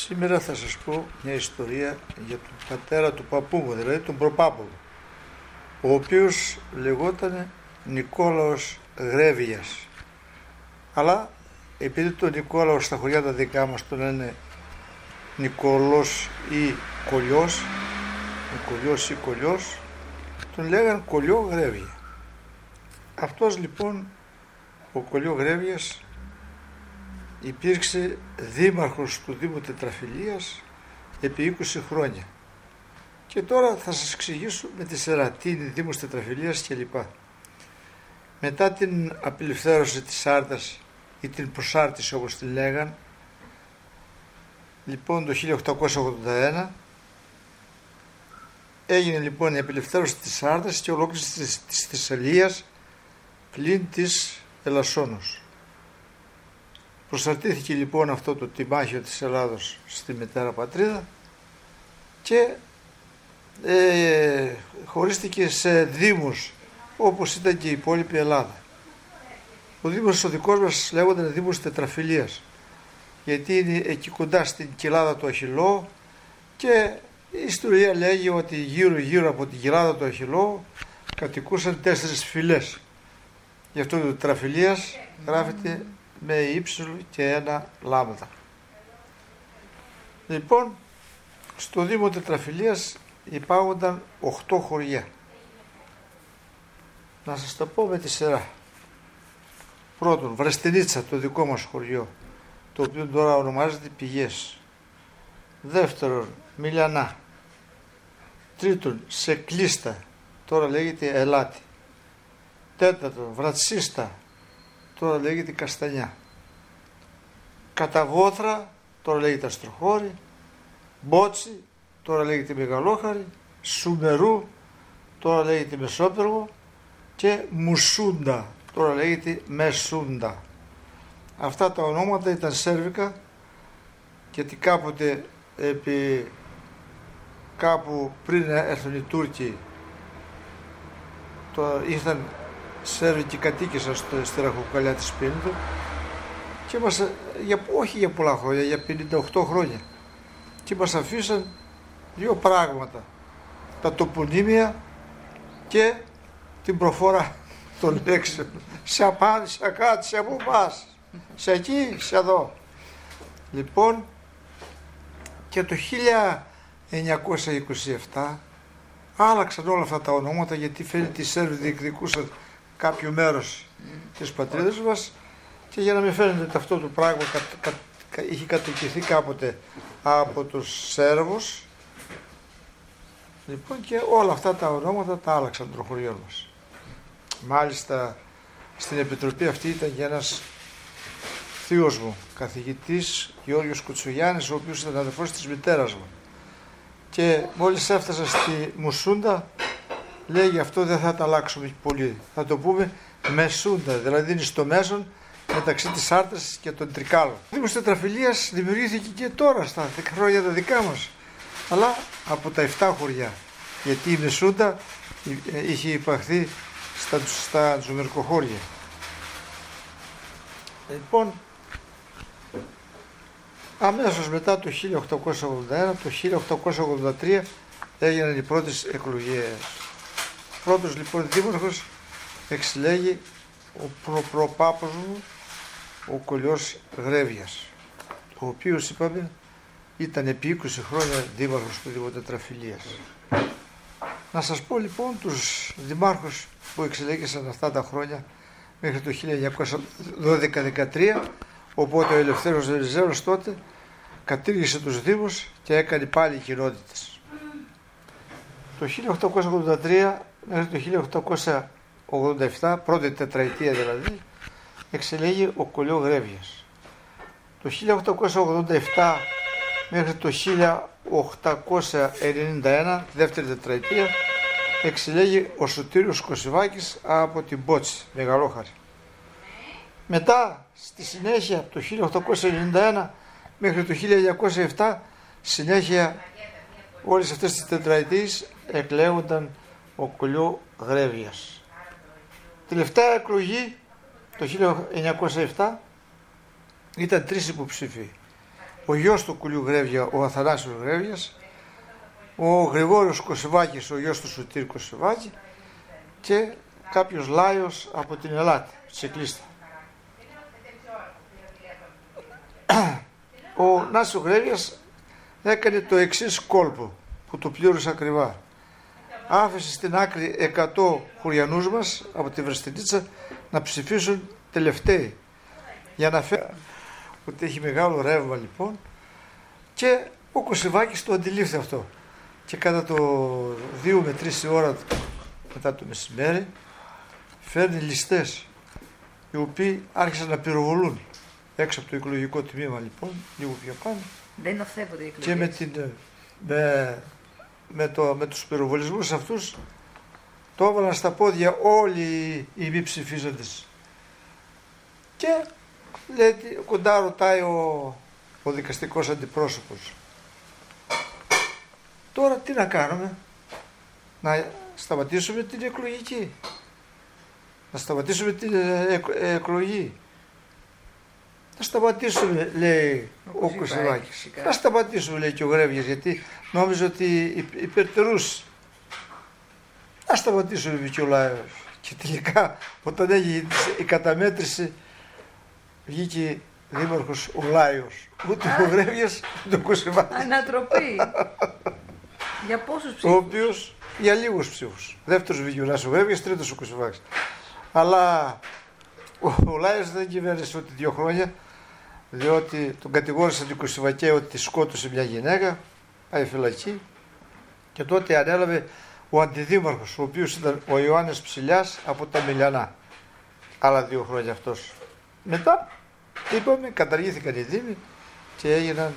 Σήμερα θα σας πω μια ιστορία για τον πατέρα του παππού μου, δηλαδή τον προπάπο μου, ο οποίος λεγόταν Νικόλαος Γρέβιας. Αλλά επειδή τον Νικόλαο στα χωριά τα δικά μας τον λένε Νικολός ή Κολιός, Νικολιός ή Κολιός, τον λέγαν Κολιό Γρέβια. Αυτός λοιπόν ο Κολιό Γρέβιας υπήρξε δήμαρχος του Δήμου Τετραφυλίας επί 20 χρόνια. Και τώρα θα σας εξηγήσω με τη σειρά τι είναι Δήμος Τετραφυλίας κλπ. Μετά την απελευθέρωση της Σάρτας ή την προσάρτηση όπως την λέγαν, λοιπόν το 1881 έγινε λοιπόν η απελευθέρωση της Σάρτας και ολόκληρης της Θεσσαλίας πλην της Ελασσόνος. Προσαρτήθηκε λοιπόν αυτό το τιμάχιο της Ελλάδος στη μετέρα πατρίδα και χωρίστηκε σε δήμους όπως ήταν και η υπόλοιπη Ελλάδα. Ο δήμος ο δικός μας λέγονταν Δήμος Τετραφυλίας, γιατί είναι εκεί κοντά στην κοιλάδα του Αχιλλώου και η ιστορία λέγει ότι γύρω από την κοιλάδα του Αχιλλώου κατοικούσαν 4 φυλές. Γι' αυτό το Τετραφυλίας γράφεται με ύψιλο και 1 λάμδα. Λοιπόν, στο Δήμο Τετραφυλίας υπάρχονταν 8 χωριά. Να σας τα πω με τη σειρά. Πρώτον, Βρεστινίτσα, το δικό μας χωριό, το οποίο τώρα ονομάζεται Πηγές. Δεύτερον, Μιλιανά. Τρίτον, Σεκλίστα, τώρα λέγεται Ελάτη. Τέταρτον, Βρατσίστα, τώρα λέγεται Καστανιά. Καταβόθρα, τώρα λέγεται Αστροχώρη. Μπότσι, τώρα λέγεται Μεγαλόχαρη. Σουμερού, τώρα λέγεται Μεσόπεργο. Και Μουσούντα, τώρα λέγεται Μεσούντα. Αυτά τα ονόματα ήταν σέρβικα, γιατί κάποτε κάπου πριν έρθουν οι Τούρκοι ήρθαν Σέρβοι και κατοίκησαν στη ραχοκοκαλιά της Πίνδου και μας, όχι για πολλά χρόνια, για 58 χρόνια, και μας αφήσαν 2 πράγματα: τα τοπονύμια και την προφορά των λέξεων. Σε απάνει, σε κάτω, σε πού πας, σε εκεί, σε εδώ. Λοιπόν, και το 1927 άλλαξαν όλα αυτά τα ονόματα, γιατί φαίνεται οι Σέρβοι διεκδικούσαν κάποιο μέρος της πατρίδας μας και για να μην φαίνεται αυτό το πράγμα είχε κατοικηθεί κάποτε από τους Σέρβους, λοιπόν, και όλα αυτά τα ονόματα τα άλλαξαν των χωριών μας. Μάλιστα στην επιτροπή αυτή ήταν και ένας θείος μου, καθηγητής Γιώργος Κουτσογιάννης, ο οποίος ήταν αδερφός της μητέρας μου, και μόλις έφτασα στη Μουσούντα λέγει αυτό δεν θα τα αλλάξουμε πολύ, θα το πούμε Μεσούντα, δηλαδή είναι στο μέσον μεταξύ της Σάρτας και των Τρικάλων. Ο Δήμος Τετραφυλίας δημιουργήθηκε και τώρα στα χρόνια τα δικά μας, αλλά από τα 7 χωριά, γιατί η Μεσούντα είχε υπαχθεί στα Τζουμερκοχώρια. Λοιπόν, αμέσως μετά το 1881, το 1883 έγιναν οι πρώτες εκλογές. Πρώτος λοιπόν δήμαρχος εξηλέγει ο προπάπος μου, ο Κολιός Γρέβιας, ο οποίος είπαμε ήταν επί 20 χρόνια δήμαρχος του Δήμου Τετραφυλίας. Να σας πω λοιπόν τους δημάρχους που εξελέγησαν αυτά τα χρόνια μέχρι το 1912-13, οπότε ο Ελευθέρος Βενιζέλος τότε κατήργησε τους δήμους και έκανε πάλι κοινότητες. Το 1883 μέχρι το 1887, πρώτη τετραετία δηλαδή, εξελέγει ο Κολιό Γρέβιας. Το 1887 μέχρι το 1891, δεύτερη τετραετία, εξελέγει ο Σωτήριος Κωσιβάκης από την Μπότση, Μεγαλόχαρη. Μετά, στη συνέχεια, από το 1891 μέχρι το 1907, συνέχεια όλες αυτές τις τετραετίες εκλέγονταν ο Κολιό Γρέβιας. Τελευταία εκλογή, το 1907, ήταν 3 υποψήφοι. ο γιος του Κουλιού Γρέβια, ο Αθανάσιος Γρέβιας, ο Γρηγόριος Κωσεβάκης, ο γιος του Σωτήρη Κωσεβάκη και κάποιος Λάιος από την Ελάτη, τσικλίστα. Ο Νάσιος Γρέβιας έκανε το εξής κόλπο που το πλήρωσε ακριβά. Άφησε στην άκρη 100 χωριανούς μας από τη Βρεστινίτσα να ψηφίσουν τελευταίοι για να φέρει ότι έχει μεγάλο ρεύμα λοιπόν, και ο Κωσεβάκης το αντιλήφθη αυτό και κατά το 2 με 3 ώρα μετά το μεσημέρι φέρνει ληστές οι οποίοι άρχισαν να πυροβολούν έξω από το εκλογικό τμήμα λοιπόν, λίγο πιο πάνω. Δεν νοθεύονται οι εκλογές. Και με τους πυροβολισμούς αυτούς το έβαλαν στα πόδια όλοι οι μη ψηφίζοντες. Και λέει, κοντά ρωτάει ο δικαστικός αντιπρόσωπος, τώρα τι να κάνουμε, να σταματήσουμε την εκλογική, να σταματήσουμε την εκλογή. Να σταματήσουμε, λέει ο Κωσεβάκης. Να σταματήσουμε, λέει και ο Γρέβιας, γιατί νόμιζε ότι υπερτερούσε. Να σταματήσουμε, είπε και ο Λάιος. Και τελικά, όταν έγινε η καταμέτρηση, βγήκε δήμαρχος ο Λάιος. Ούτε ο Γρέβιας, ούτε ο Κωσεβάκης. Ανατροπή. Για πόσους ψήφους? Ο οποίος για λίγους ψήφους. Δεύτερος βγήκε ο Λάιος ο Γρέβιας, τρίτος ο Κωσεβάκης. Αλλά ο Λάιος δεν κυβέρνησε ούτε 2 χρόνια, διότι τον κατηγόρησαν την Κωσεβακαία ότι σκότωσε μια γυναίκα, πάει φυλακή, και τότε ανέλαβε ο αντιδήμαρχος, ο οποίος ήταν ο Ιωάννης Ψηλιάς από τα Μιλιανά. Άλλα 2 χρόνια αυτός. Μετά, είπαμε, καταργήθηκαν οι δήμοι και έγιναν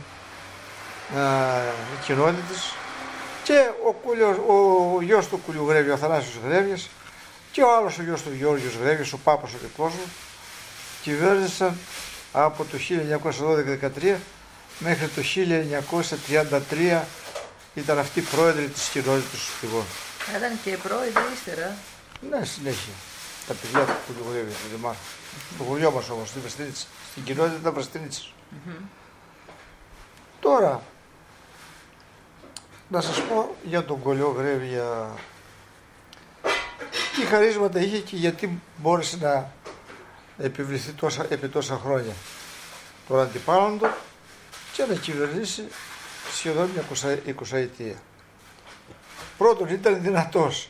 οι κοινότητες, και ο γιος του Κουλιού Γρέβια, ο Αθανάσιος Γρέβιας, και ο άλλος ο γιος του Γεώργιος Γρέβιας, ο Πάπας ο δικός μου, κυβέρνησαν από το 1912-13 μέχρι το 1933, ήταν αυτοί οι πρόεδροι της κοινότητας του Σπηγών. Ήταν και πρόεδροι ύστερα. Ναι, συνέχεια. Τα παιδιά του Κουλιού Γρέβια, το δημάρχο. Το χωριό μας όμως, στην Βρεστινίτσα. Στην κοινότητα ήταν Βρεστινίτσα. Τώρα, να σας πω για τον Κουλιό Γρέβια. Τι χαρίσματα είχε και γιατί μπόρεσε να επιβληθεί επί τόσα χρόνια τον αντιπάλοντο και να κυβερνήσει σχεδόν μια 20ετία. Πρώτον, ήταν δυνατός.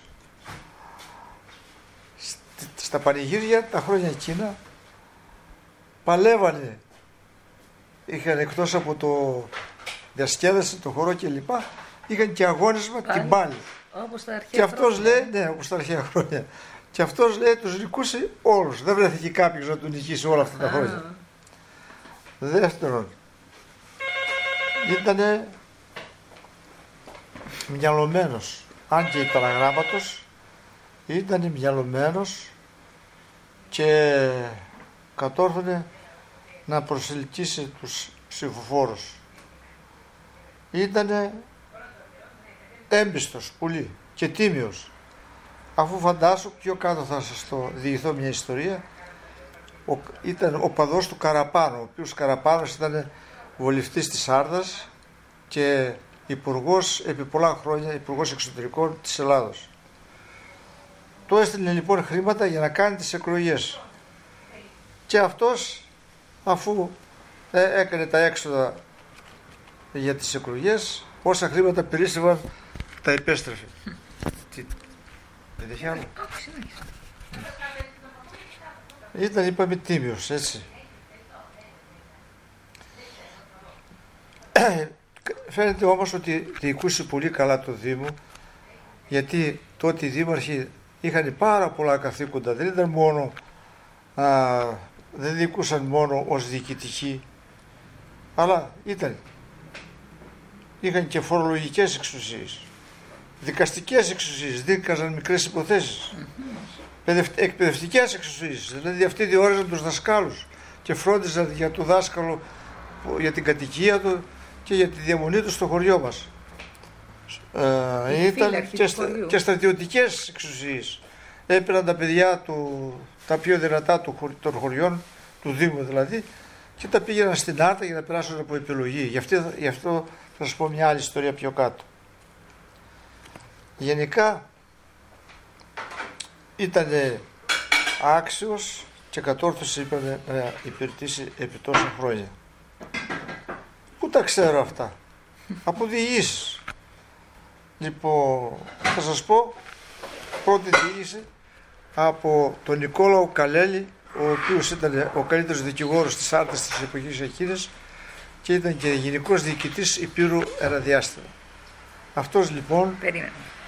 Στα πανηγύρια τα χρόνια εκείνα παλεύανε. Είχαν, εκτός από το διασκέδαση, το χορό κλπ, είχαν και αγώνισμα την πάλι. Όπως τα αρχαία Και αυτός λέει, ναι, όπως τα αρχαία χρόνια. Και αυτός λέει, τους νικούσε όλους. Δεν βρέθηκε κάποιος να του νικήσει όλα αυτά τα χρόνια. Δεύτερον, ήτανε μυαλωμένος. Αν και ήταν αγράμματος, ήτανε μυαλωμένος και κατόρθωνε να προσελκύσει τους ψηφοφόρους. Ήτανε έμπιστος πολύ και τίμιος. Αφού φαντάσου, πιο κάτω θα σας το διηγηθώ μια ιστορία, ήταν ο παδός του Καραπάνου, ο οποίος Καραπάνος ήταν βολευτής της Άρδας και υπουργός επί πολλά χρόνια, υπουργός εξωτερικών της Ελλάδος. Του έστειλε λοιπόν χρήματα για να κάνει τις εκλογές. Και αυτός, αφού έκανε τα έξοδα για τις εκλογές, όσα χρήματα περίσσευαν τα επέστρεφε. Δεν έχει άλλο. Ήταν, είπαμε, τίμιος, έτσι. Φαίνεται όμως ότι διοικούσε πολύ καλά το Δήμο, γιατί τότε οι δήμαρχοι είχαν πάρα πολλά καθήκοντα. Δεν ήταν μόνο, δεν διοικούσαν μόνο ως διοικητικοί, αλλά είχαν και φορολογικές εξουσίες, δικαστικές εξουσίες, δίκαζαν μικρές υποθέσεις, εκπαιδευτικές εξουσίες, δηλαδή αυτοί διόριζαν τους δασκάλους και φρόντιζαν για το δάσκαλο, για την κατοικία του και για τη διαμονή του στο χωριό μας. Ήταν και στρατιωτικές εξουσίες. Έπαιρναν τα παιδιά του, τα πιο δυνατά των χωριών, του Δήμου δηλαδή, και τα πήγαιναν στην Άρτα για να περάσουν από επιλογή. Γι' αυτό θα σας πω μια άλλη ιστορία πιο κάτω. Γενικά ήταν άξιος και κατόρθωσε, είπαμε, να υπηρετήσει επί τόσα χρόνια. Πού τα ξέρω αυτά? Από διηγήσεις. Λοιπόν, θα σας πω, πρώτη διήγηση από τον Νικόλαο Καλέλη, ο οποίος ήταν ο καλύτερος δικηγόρος της Άρτας της εποχής εκείνης και ήταν και γενικός διοικητής Υπήρου ένα διάστημα. Αυτός λοιπόν Περίμενε.